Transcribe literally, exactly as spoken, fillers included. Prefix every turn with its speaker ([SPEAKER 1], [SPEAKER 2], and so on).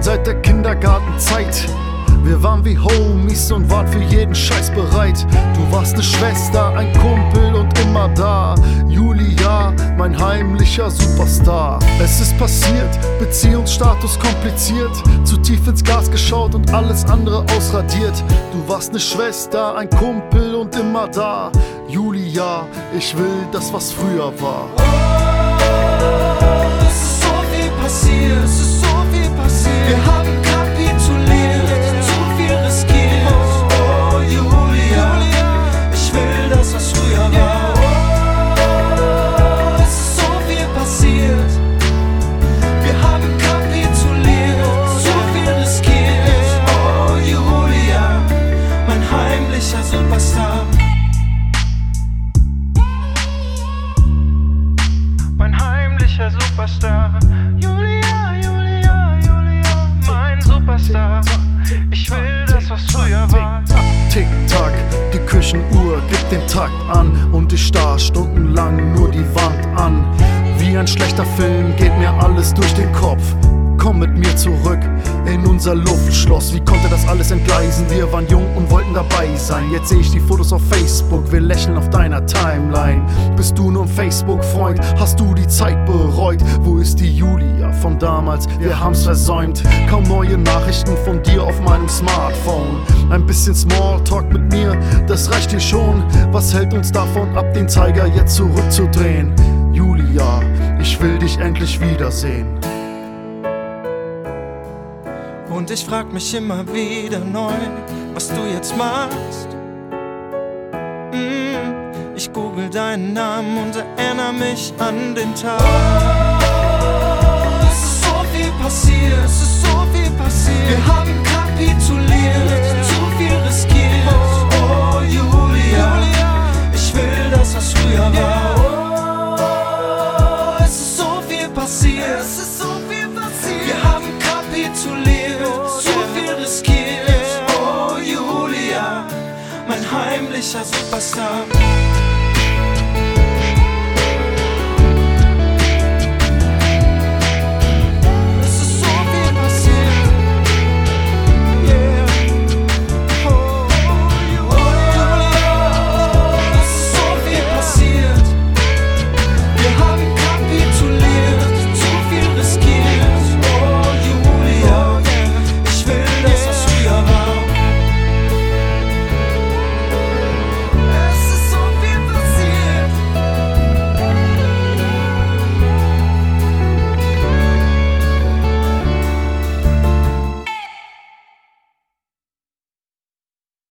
[SPEAKER 1] seit der Kindergartenzeit. Wir waren wie Homies und waren für jeden Scheiß bereit. Du warst ne Schwester, ein Kumpel und immer da. Julia, mein heimlicher Superstar. Es ist passiert, Beziehungsstatus kompliziert. Zu tief ins Gas geschaut und alles andere ausradiert. Du warst ne Schwester, ein Kumpel und immer da. Julia, ich will das, was früher war.
[SPEAKER 2] Oh, es ist so viel passiert, es ist so viel passiert. Wir haben kapituliert, zu viel riskiert. Oh, Julia, ich will das, was früher war. Oh, es ist so viel passiert. Wir haben kapituliert, zu viel riskiert. Oh, Julia, mein heimlicher Superstar. Mein heimlicher Superstar. Julia, Julia, Julia, mein Superstar. Ich will das, was früher war.
[SPEAKER 1] Tick-Tack, die Küchenuhr gibt den Takt an und ich starr stundenlang nur die Wand an. Wie ein schlechter Film geht mir alles durch den Kopf. Komm mit mir zurück in unser Luftschloss. Wie konnte das alles entgleisen? Wir waren jung und wollten dabei sein. Jetzt sehe ich die Fotos auf Facebook, wir lächeln auf deiner Timeline. Bist du nur ein Facebook-Freund? Hast du die Zeit bereut? Wo ist die Julia von damals? Wir haben's versäumt. Kaum neue Nachrichten von dir auf meinem Smartphone. Ein bisschen Smalltalk mit mir, das reicht dir schon. Was hält uns davon ab, den Zeiger jetzt zurückzudrehen? Julia, ich will dich endlich wiedersehen.
[SPEAKER 2] Und ich frag mich immer wieder neu, was du jetzt machst. mm, Ich google deinen Namen und erinnere mich an den Tag. Oh, es ist so viel passiert, es ist so viel passiert. Wir haben kapituliert, zu viel riskiert. Oh, Julia, ich will das, was früher war. Oh, es ist so viel passiert, es ist so viel passiert. Wir haben kapituliert, zu viel riskiert. Oh, Julia, mein heimlicher Superstar.